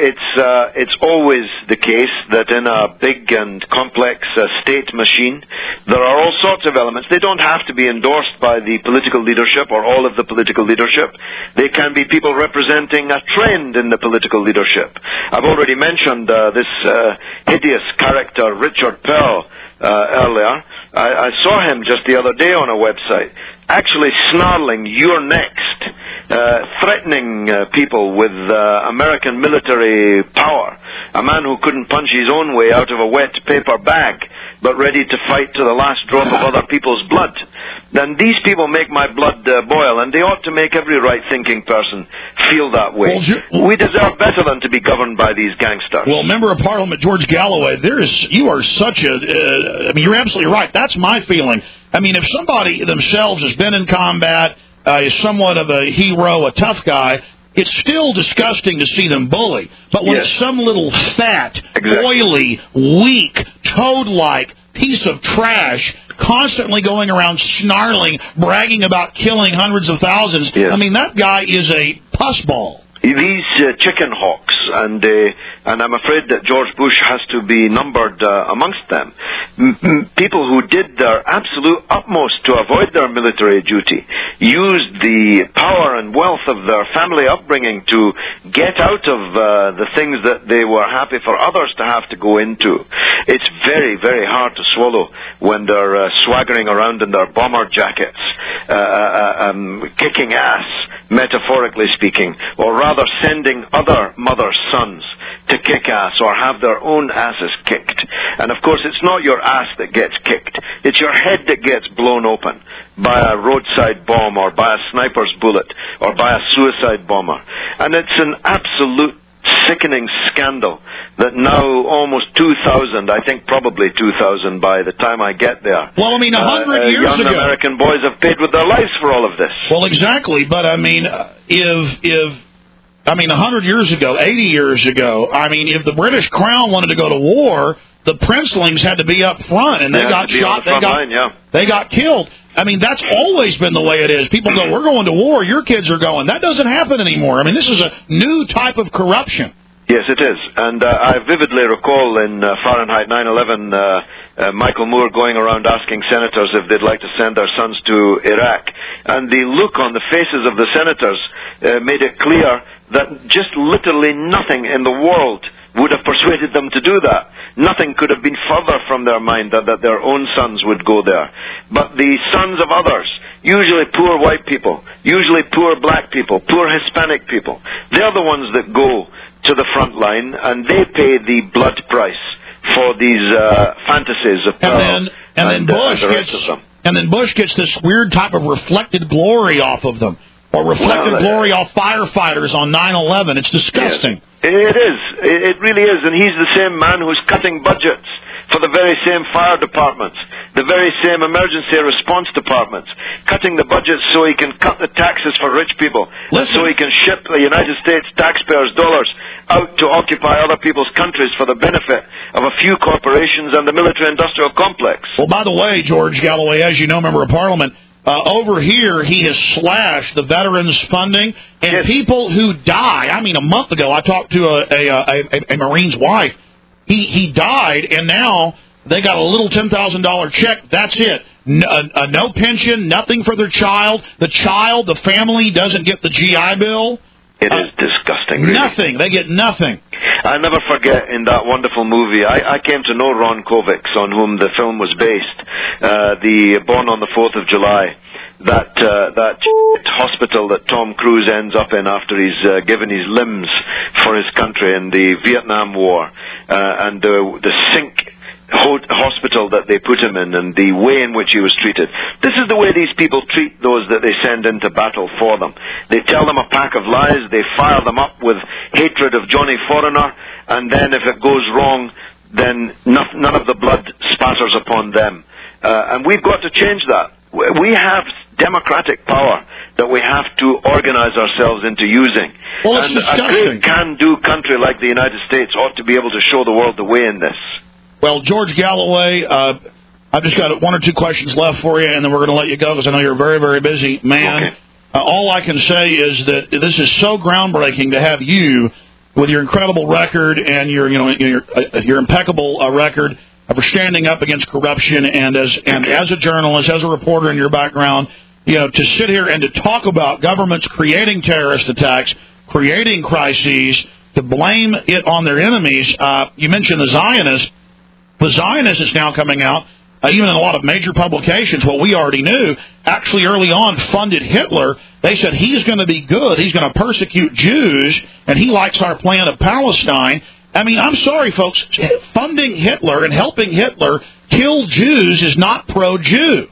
it's always the case that in a big and complex state machine, there are all sorts of elements. They don't have to be endorsed by the political leadership or all of the political leadership. They can be people representing a trend in the political leadership. I've already mentioned this hideous character, Richard Pearl, earlier. I saw him just the other day on a website, actually snarling, "You're next," threatening people with American military power. A man who couldn't punch his own way out of a wet paper bag, but ready to fight to the last drop of other people's blood. Then these people make my blood boil, and they ought to make every right-thinking person feel that way. We deserve better than to be governed by these gangsters. Well, Member of Parliament George Galloway, you are such a... you're absolutely right. That's my feeling. I mean, if somebody themselves has been in combat, is somewhat of a hero, a tough guy, it's still disgusting to see them bully. But when it's some little fat, oily, weak, toad-like piece of trash constantly going around snarling, bragging about killing hundreds of thousands, I mean, that guy is a pussball. These chicken hawks, and I'm afraid that George Bush has to be numbered amongst them. People who did their absolute utmost to avoid their military duty, used the power and wealth of their family upbringing to get out of the things that they were happy for others to have to go into. It's very, very hard to swallow when they're swaggering around in their bomber jackets, kicking ass, metaphorically speaking, or rather sending other mothers' sons to kick ass or have their own asses kicked. And of course, it's not your ass that gets kicked. It's your head that gets blown open by a roadside bomb or by a sniper's bullet or by a suicide bomber. And it's an absolute sickening scandal that now almost 2,000, I think probably 2,000 by the time I get there. Well, I mean, 100 years young ago, American boys have paid with their lives for all of this. Well, exactly. But I mean, if 100 years ago, 80 years ago, I mean, if the British Crown wanted to go to war, the princelings had to be up front, and they got shot. They got killed. I mean, that's always been the way it is. People go, "We're going to war. Your kids are going." That doesn't happen anymore. I mean, this is a new type of corruption. Yes, it is. And I vividly recall in Fahrenheit 9/11, Michael Moore going around asking senators if they'd like to send their sons to Iraq. And the look on the faces of the senators made it clear that just literally nothing in the world would have persuaded them to do that. Nothing could have been further from their mind that their own sons would go there. But the sons of others, usually poor white people, usually poor black people, poor Hispanic people, they're the ones that go to the front line, and they pay the blood price for these fantasies of power. And then Bush gets this weird type of reflected glory off of them, or reflected glory off firefighters on 9/11. It's disgusting. Yes. It is. It really is. And he's the same man who's cutting budgets for the very same fire departments, the very same emergency response departments, cutting the budgets so he can cut the taxes for rich people, so he can ship the United States taxpayers' dollars out to occupy other people's countries for the benefit of a few corporations and the military-industrial complex. Well, by the way, George Galloway, as you know, Member of Parliament, over here, he has slashed the veterans' funding, and people who die. I mean, a month ago, I talked to a Marine's wife. He died, and now They got a little $10,000 check. That's it. No pension, nothing for their child. The family doesn't get the GI Bill. It is disgusting, really. Nothing. They get nothing. I'll never forget in that wonderful movie, I came to know Ron Kovacs, on whom the film was based, the Born on the 4th of July. That hospital that Tom Cruise ends up in after he's given his limbs for his country in the Vietnam War, and the sink hospital that they put him in, and the way in which he was treated. This is the way these people treat those that they send into battle for them. They tell them a pack of lies, they fire them up with hatred of Johnny Foreigner, and then if it goes wrong, then none of the blood spatters upon them. And we've got to change that. We have democratic power that we have to organize ourselves into using. Well, and a great can-do country like the United States ought to be able to show the world the way in this. Well, George Galloway, I've just got one or two questions left for you, and then we're going to let you go because I know you're a very, very busy man. Okay. All I can say is that this is so groundbreaking to have you, with your incredible record and your impeccable record for standing up against corruption, and as a journalist, as a reporter in your background, to sit here and to talk about governments creating terrorist attacks, creating crises, to blame it on their enemies. You mentioned the Zionists. The Zionists is now coming out, even in a lot of major publications, what we already knew, actually early on funded Hitler. They said he's going to be good, he's going to persecute Jews, and he likes our plan of Palestine. I mean, I'm sorry, folks, funding Hitler and helping Hitler kill Jews is not pro-Jew.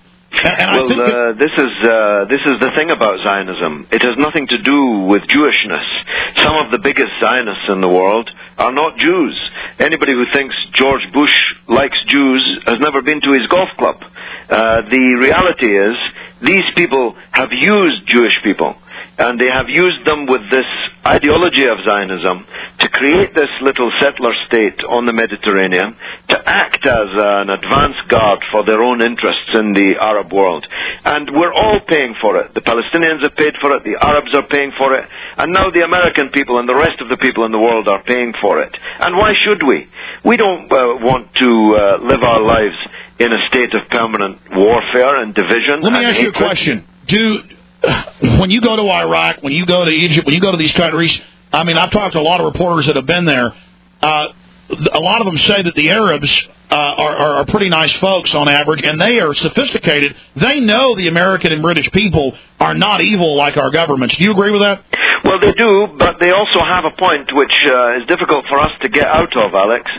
Well, this is the thing about Zionism. It has nothing to do with Jewishness. Some of the biggest Zionists in the world are not Jews. Anybody who thinks George Bush likes Jews has never been to his golf club. The reality is, these people have used Jewish people, and they have used them with this ideology of Zionism to create this little settler state on the Mediterranean, to act as an advance guard for their own interests in the Arab world. And we're all paying for it. The Palestinians have paid for it, the Arabs are paying for it, and now the American people and the rest of the people in the world are paying for it. And why should we? We don't want to live our lives in a state of permanent warfare and division. Let me ask you a question. When you go to Iraq, when you go to Egypt, when you go to these countries, I mean, I've talked to a lot of reporters that have been there. A lot of them say that the Arabs are pretty nice folks on average, and they are sophisticated. They know the American and British people are not evil like our governments. Do you agree with that? Well, they do, but they also have a point which is difficult for us to get out of, Alex.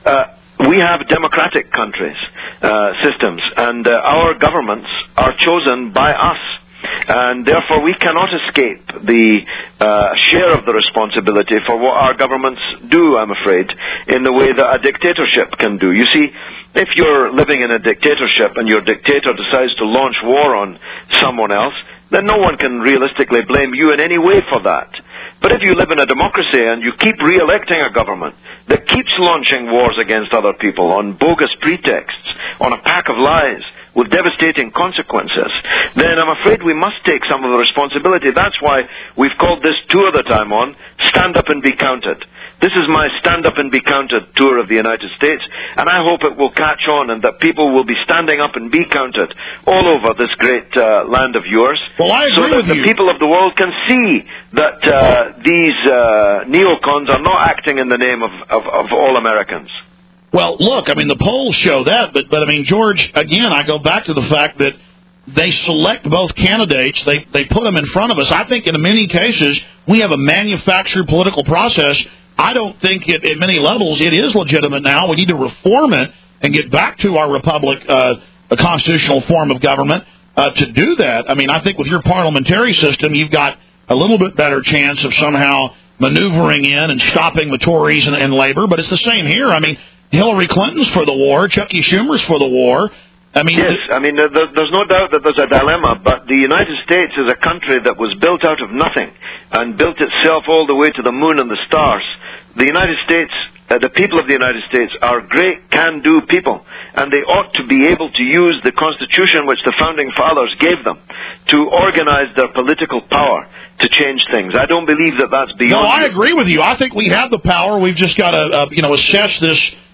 We have democratic countries, systems, and our governments are chosen by us. And therefore we cannot escape the share of the responsibility for what our governments do, I'm afraid, in the way that a dictatorship can do. You see, if you're living in a dictatorship and your dictator decides to launch war on someone else, then no one can realistically blame you in any way for that. But if you live in a democracy and you keep re-electing a government that keeps launching wars against other people on bogus pretexts, on a pack of lies, with devastating consequences, then I'm afraid we must take some of the responsibility. That's why we've called this tour that I'm on, Stand Up and Be Counted. This is my Stand Up and Be Counted tour of the United States, and I hope it will catch on and that people will be standing up and be counted all over this great land of yours, well, I agree so that with the you. people of the world can see that these neocons are not acting in the name of all Americans. Well, look, I mean, the polls show that, but I mean, George, again, I go back to the fact that they select both candidates, they put them in front of us. I think in many cases, we have a manufactured political process. I don't think at many levels it is legitimate now. We need to reform it and get back to our republic, a constitutional form of government. To do that, I mean, I think with your parliamentary system, you've got a little bit better chance of somehow maneuvering in and stopping the Tories and Labor, but it's the same here. I mean, Hillary Clinton's for the war. Chucky Schumer's for the war. I mean, yes, I mean, there's no doubt that there's a dilemma, but the United States is a country that was built out of nothing and built itself all the way to the moon and the stars. The United States, the people of the United States are great can-do people, and they ought to be able to use the Constitution which the Founding Fathers gave them to organize their political power to change things. I don't believe that that's beyond... No, I agree with you. I think we have the power. We've just got to, assess this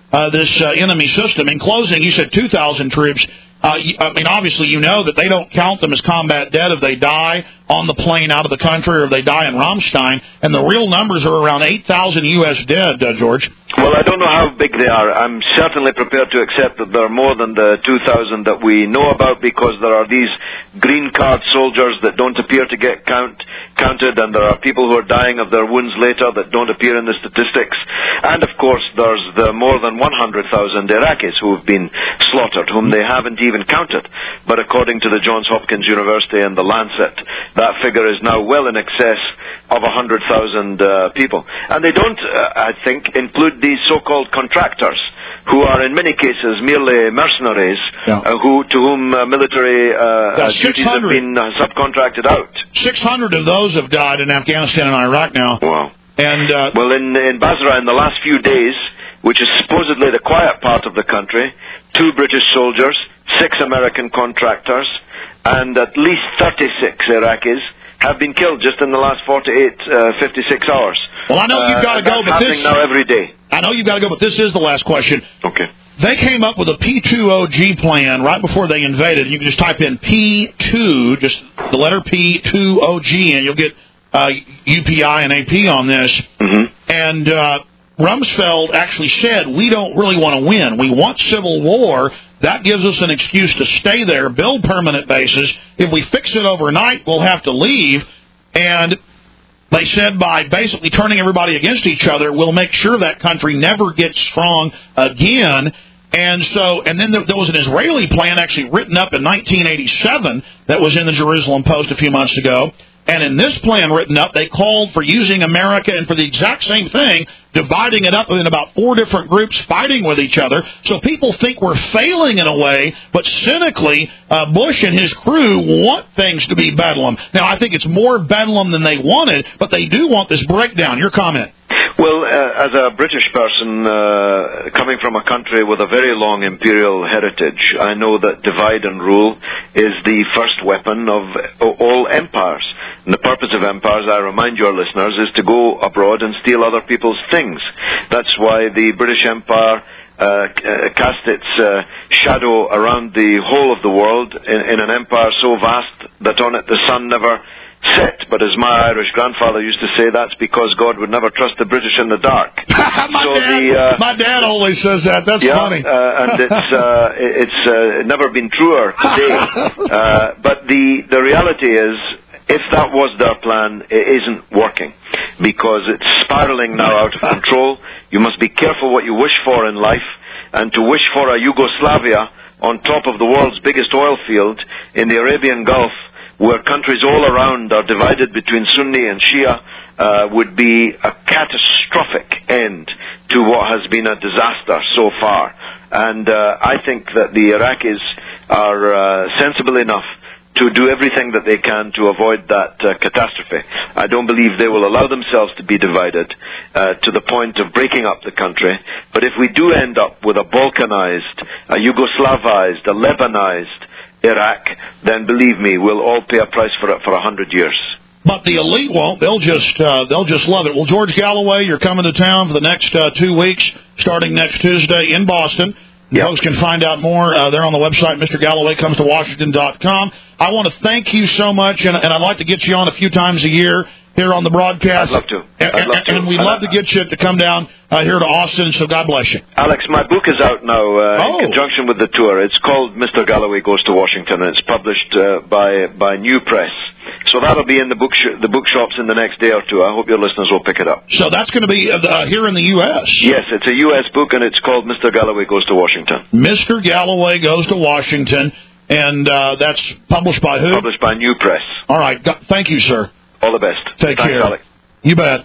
this enemy system. In closing, you said 2,000 troops. I mean, obviously, you know that they don't count them as combat dead if they die on the plane out of the country or if they die in Ramstein, and the real numbers are around 8,000 U.S. dead, George. Well, I don't know how big they are. I'm certainly prepared to accept that there are more than the 2,000 that we know about, because there are these green card soldiers that don't appear to get counted, and there are people who are dying of their wounds later that don't appear in the statistics. And, of course, there's the more than 100,000 Iraqis who have been slaughtered, whom they haven't even counted. But according to the Johns Hopkins University and the Lancet, that figure is now well in excess of 100,000 people. And they don't, I think, include these so-called contractors, who are in many cases merely mercenaries, to whom military duties have been subcontracted out. 600 of those have died in Afghanistan and Iraq now. Wow. And well, in Basra in the last few days, which is supposedly the quiet part of the country, 2 British soldiers, 6 American contractors, and at least 36 Iraqis have been killed just in the last 56 hours. Well, I know you've got to go, but this happening now every day. I know you've got to go, but this is the last question. Okay. They came up with a P2OG plan right before they invaded. You can just type in P2, just the letter P2OG, and you'll get UPI and AP on this. Mm-hmm. And Rumsfeld actually said, we don't really want to win. We want civil war. That gives us an excuse to stay there, build permanent bases. If we fix it overnight, we'll have to leave. And they said by basically turning everybody against each other, we'll make sure that country never gets strong again. And then there was an Israeli plan actually written up in 1987 that was in the Jerusalem Post a few months ago. And in this plan written up, they called for using America and for the exact same thing, dividing it up in about 4 different groups fighting with each other. So people think we're failing in a way, but cynically, Bush and his crew want things to be bedlam. Now, I think it's more bedlam than they wanted, but they do want this breakdown. Your comment? Well, as a British person coming from a country with a very long imperial heritage, I know that divide and rule is the first weapon of all empires. And the purpose of empires, I remind your listeners, is to go abroad and steal other people's things. That's why the British Empire cast its shadow around the whole of the world in an empire so vast that on it the sun never set. But as my Irish grandfather used to say, that's because God would never trust the British in the dark. My dad always says that. That's funny. And it's never been truer today. But the reality is, if that was their plan, it isn't working, because it's spiraling now out of control. You must be careful what you wish for in life, and to wish for a Yugoslavia on top of the world's biggest oil field in the Arabian Gulf, where countries all around are divided between Sunni and Shia, would be a catastrophic end to what has been a disaster so far. And I think that the Iraqis are sensible enough to do everything that they can to avoid that catastrophe. I don't believe they will allow themselves to be divided to the point of breaking up the country. But if we do end up with a Balkanized, a Yugoslavized, a Lebanized Iraq, then believe me, we'll all pay a price for it for 100 years. But the elite won't. They'll just love it. Well, George Galloway, you're coming to town for the next 2 weeks, starting next Tuesday in Boston. Yep. Folks can find out more there on the website, MrGallowayComesToWashington.com. I want to thank you so much, and I'd like to get you on a few times a year here on the broadcast. I'd love to. And we'd love to get you to come down here to Austin, so God bless you. Alex, my book is out now in conjunction with the tour. It's called Mr. Galloway Goes to Washington, and it's published by New Press. So that'll be in the bookshops in the next day or two. I hope your listeners will pick it up. So that's going to be here in the U.S.? Yes, it's a U.S. book, and it's called Mr. Galloway Goes to Washington. Mr. Galloway Goes to Washington, and that's published by who? Published by New Press. All right. Thank you, sir. All the best. Thanks, care. Alex. You bet.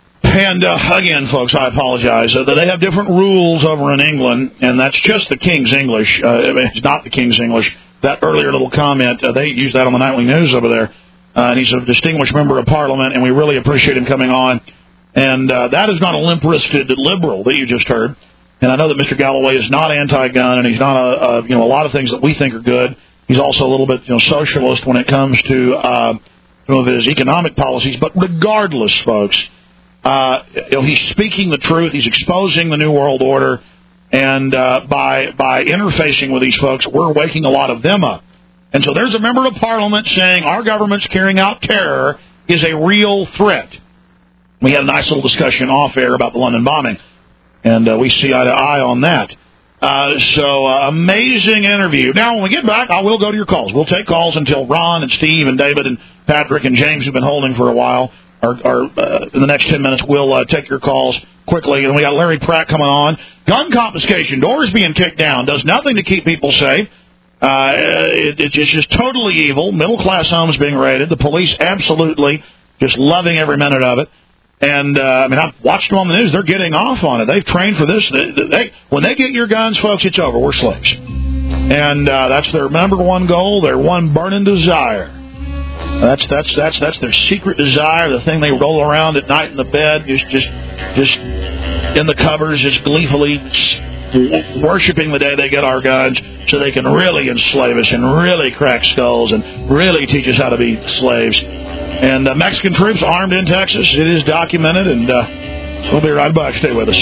And again, folks, I apologize. They have different rules over in England, and that's just the King's English. It's not the King's English. That earlier little comment, they use that on the nightly news over there. And he's a distinguished member of Parliament, and we really appreciate him coming on. And that is not a limp-wristed liberal that you just heard. And I know that Mr. Galloway is not anti-gun, and he's not a lot of things that we think are good. He's also a little bit socialist when it comes to some of his economic policies. But regardless, folks, he's speaking the truth. He's exposing the New World Order. And by interfacing with these folks, we're waking a lot of them up. And so there's a member of Parliament saying our government's carrying out terror is a real threat. We had a nice little discussion off air about the London bombing, and we see eye to eye on that. Amazing interview. Now, when we get back, I will go to your calls. We'll take calls until Ron and Steve and David and Patrick and James, who've been holding for a while, are in the next 10 minutes. We'll take your calls quickly. And we got Larry Pratt coming on. Gun confiscation, doors being kicked down, does nothing to keep people safe. It's just totally evil. Middle-class homes being raided. The police absolutely just loving every minute of it. And, I've watched them on the news. They're getting off on it. They've trained for this. When they get your guns, folks, it's over. We're slaves. And that's their number one goal, their one burning desire. That's their secret desire, the thing they roll around at night in the bed, just in the covers, just gleefully worshiping the day they get our guns so they can really enslave us and really crack skulls and really teach us how to be slaves. And Mexican troops armed in Texas. It is documented, and we'll be right back. Stay with us.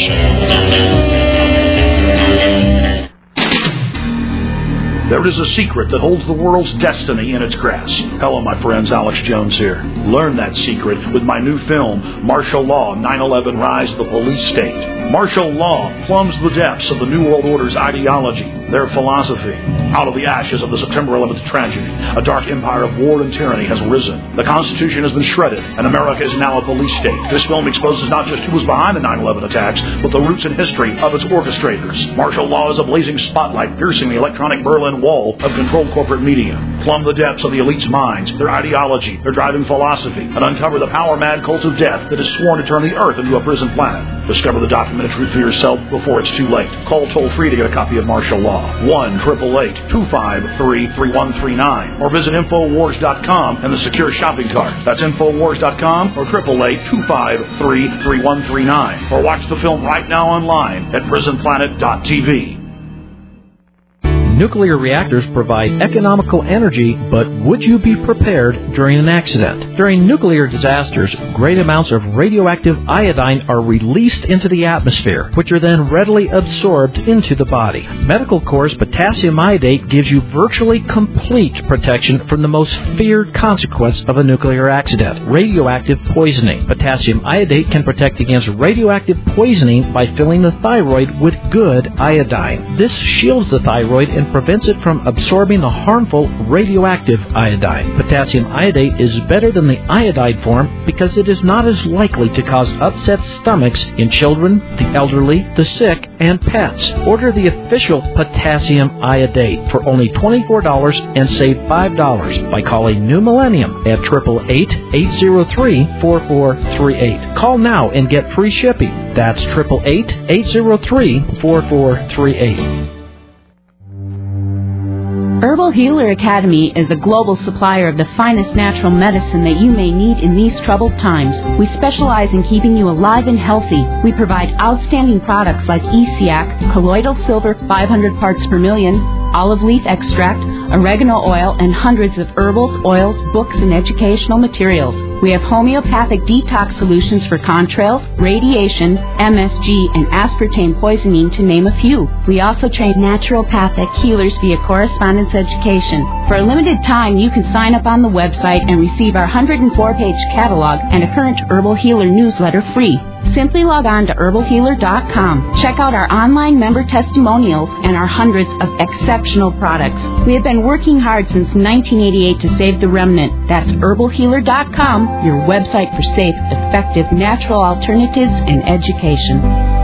There is a secret that holds the world's destiny in its grasp. Hello, my friends. Alex Jones here. Learn that secret with my new film, Martial Law, 9/11 Rise of the Police State. Martial law plumbs the depths of the New World Order's ideology, their philosophy. Out of the ashes of the September 11th tragedy, a dark empire of war and tyranny has risen. The Constitution has been shredded, and America is now a police state. This film exposes not just who was behind the 9/11 attacks, but the roots and history of its orchestrators. Martial law is a blazing spotlight piercing the electronic Berlin Wall of controlled corporate media. Plumb the depths of the elite's minds, their ideology, their driving philosophy, and uncover the power-mad cult of death that is sworn to turn the Earth into a prison planet. Discover the documented truth for yourself before it's too late. Call toll-free to get a copy of Martial Law. 1-888-253-3139. Or visit Infowars.com and the secure shopping cart. That's Infowars.com or 888-253-3139. Or watch the film right now online at PrisonPlanet.tv. Nuclear reactors provide economical energy, but would you be prepared during an accident? During nuclear disasters, great amounts of radioactive iodine are released into the atmosphere, which are then readily absorbed into the body. Medical Corps' potassium iodate gives you virtually complete protection from the most feared consequence of a nuclear accident, radioactive poisoning. Potassium iodate can protect against radioactive poisoning by filling the thyroid with good iodine. This shields the thyroid and prevents it from absorbing the harmful radioactive iodine. Potassium iodate is better than the iodide form because it is not as likely to cause upset stomachs in children, the elderly, the sick, and pets. Order the official potassium iodate for only $24 and save $5 by calling New Millennium at 888-803-4438. Call now and get free shipping. That's 888-803-4438. Herbal Healer Academy is a global supplier of the finest natural medicine that you may need in these troubled times. We specialize in keeping you alive and healthy. We provide outstanding products like ESIAC, colloidal silver 500 parts per million, olive leaf extract, oregano oil, and hundreds of herbals, oils, books, and educational materials. We have homeopathic detox solutions for contrails, radiation, MSG, and aspartame poisoning, to name a few. We also train naturopathic healers via correspondence education. For a limited time, you can sign up on the website and receive our 104-page catalog and a current Herbal Healer newsletter free. Simply log on to herbalhealer.com. Check out our online member testimonials and our hundreds of exceptional products. We have been working hard since 1988 to save the remnant. That's herbalhealer.com, your website for safe, effective, natural alternatives and education.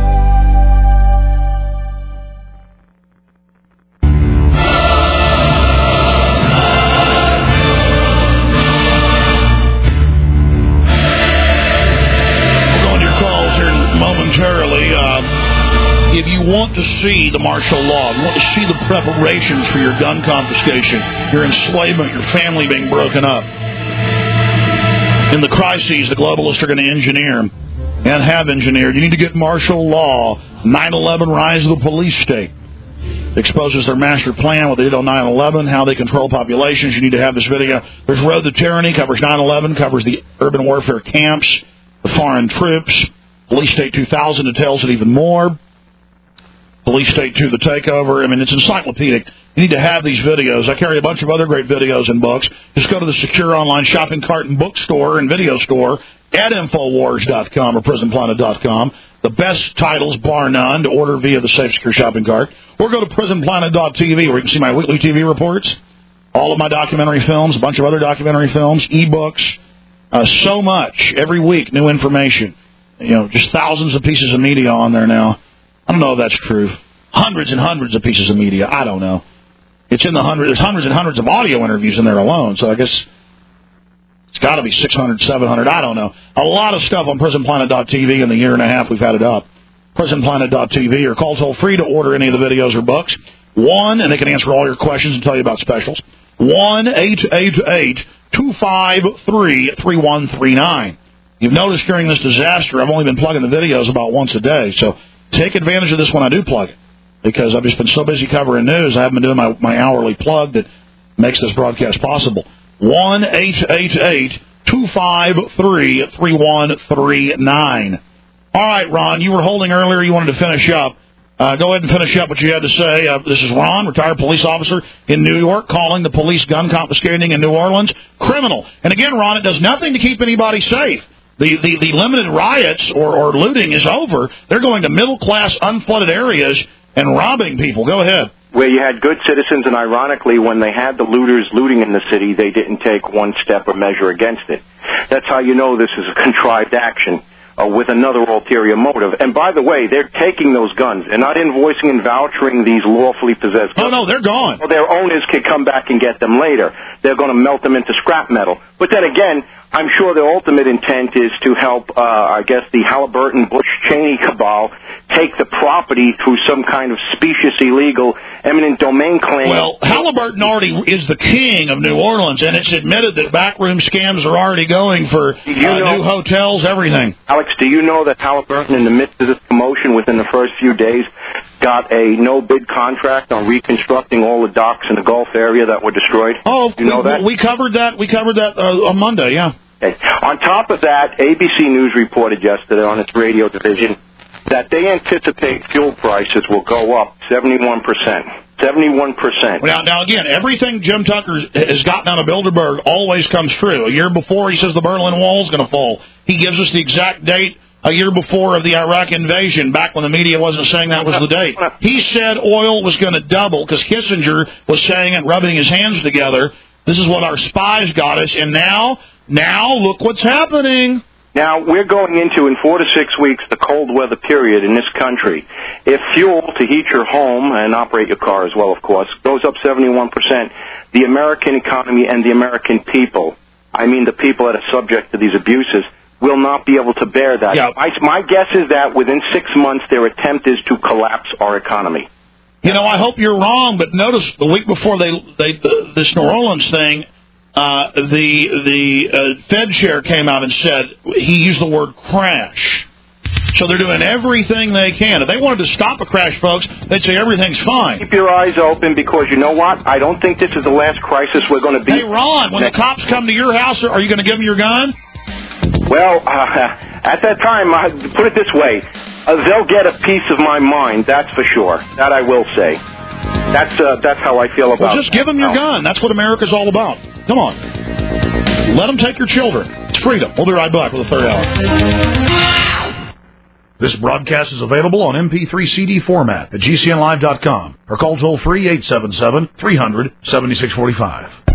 If you want to see the martial law, you want to see the preparations for your gun confiscation, your enslavement, your family being broken up, in the crises the globalists are going to engineer and have engineered, you need to get martial law, 9/11 Rise of the Police State. It exposes their master plan, what they did on 9/11, how they control populations. You need to have this video. There's Road to Tyranny, covers 9/11, covers the urban warfare camps, the foreign troops. Police State 2000, it tells it even more. Police State 2, The Takeover. I mean, it's encyclopedic. You need to have these videos. I carry a bunch of other great videos and books. Just go to the secure online shopping cart and bookstore and video store at Infowars.com or PrisonPlanet.com. The best titles, bar none, to order via the Safe Secure Shopping Cart. Or go to PrisonPlanet.tv where you can see my weekly TV reports, all of my documentary films, a bunch of other documentary films, e-books, so much. Every week, new information. Just thousands of pieces of media on there now. I don't know if that's true. Hundreds and hundreds of pieces of media. I don't know. It's in the hundreds. There's hundreds and hundreds of audio interviews in there alone. So I guess it's got to be 600, 700. I don't know. A lot of stuff on PrisonPlanet.tv in the year and a half we've had it up. PrisonPlanet.tv, or call toll free to order any of the videos or books. And they can answer all your questions and tell you about specials. 1-888-253-3139. You've noticed during this disaster, I've only been plugging the videos about once a day. So take advantage of this when I do plug it, because I've just been so busy covering news, I haven't been doing my hourly plug that makes this broadcast possible. 1-888-253-3139. All right, Ron, you were holding earlier. You wanted to finish up. Go ahead and finish up what you had to say. This is Ron, retired police officer in New York, calling the police gun confiscating in New Orleans criminal. And again, Ron, it does nothing to keep anybody safe. The limited riots or looting is over. They're going to middle-class, unflooded areas and robbing people. Go ahead. Where you had good citizens, and ironically, when they had the looters looting in the city, they didn't take one step or measure against it. That's how you know this is a contrived action with another ulterior motive. And by the way, they're taking those guns. They're not invoicing and vouchering these lawfully possessed guns. Oh, no, they're gone. Well, their owners can come back and get them later. They're going to melt them into scrap metal. But then again, I'm sure their ultimate intent is to help, the Halliburton Bush-Cheney cabal take the property through some kind of specious, illegal, eminent domain claim. Well, Halliburton already is the king of New Orleans, and it's admitted that backroom scams are already going for new hotels, everything. Alex, do you know that Halliburton, in the midst of this commotion within the first few days, got a no-bid contract on reconstructing all the docks in the Gulf area that were destroyed? Oh, you know that? We covered that. We covered that on Monday, yeah. Okay. On top of that, ABC News reported yesterday on its radio division that they anticipate fuel prices will go up 71%. 71%. Now, again, everything Jim Tucker has gotten out of Bilderberg always comes true. A year before, he says the Berlin Wall is going to fall. He gives us the exact date a year before of the Iraq invasion, back when the media wasn't saying that was the date. He said oil was going to double because Kissinger was saying it, rubbing his hands together. This is what our spies got us, and now look what's happening. Now, we're going into, in 4 to 6 weeks, the cold weather period in this country. If fuel to heat your home and operate your car as well, of course, goes up 71%, the American economy and the American people, I mean the people that are subject to these abuses, will not be able to bear that. Yeah. My guess is that within 6 months, their attempt is to collapse our economy. I hope you're wrong, but notice the week before this New Orleans thing, the Fed chair came out and said, he used the word crash. So they're doing everything they can. If they wanted to stop a crash, folks, they'd say everything's fine. Keep your eyes open, because you know what? I don't think this is the last crisis we're going to be. Hey, Ron, when the cops come to your house, are you going to give them your gun? Well, at that time, put it this way, they'll get a piece of my mind, that's for sure. That I will say. That's how I feel about it. Well, just give them your gun. That's what America's all about. Come on. Let them take your children. It's freedom. We'll be right back with the third hour. This broadcast is available on MP3 CD format at GCNlive.com or call toll free 877-300-7645.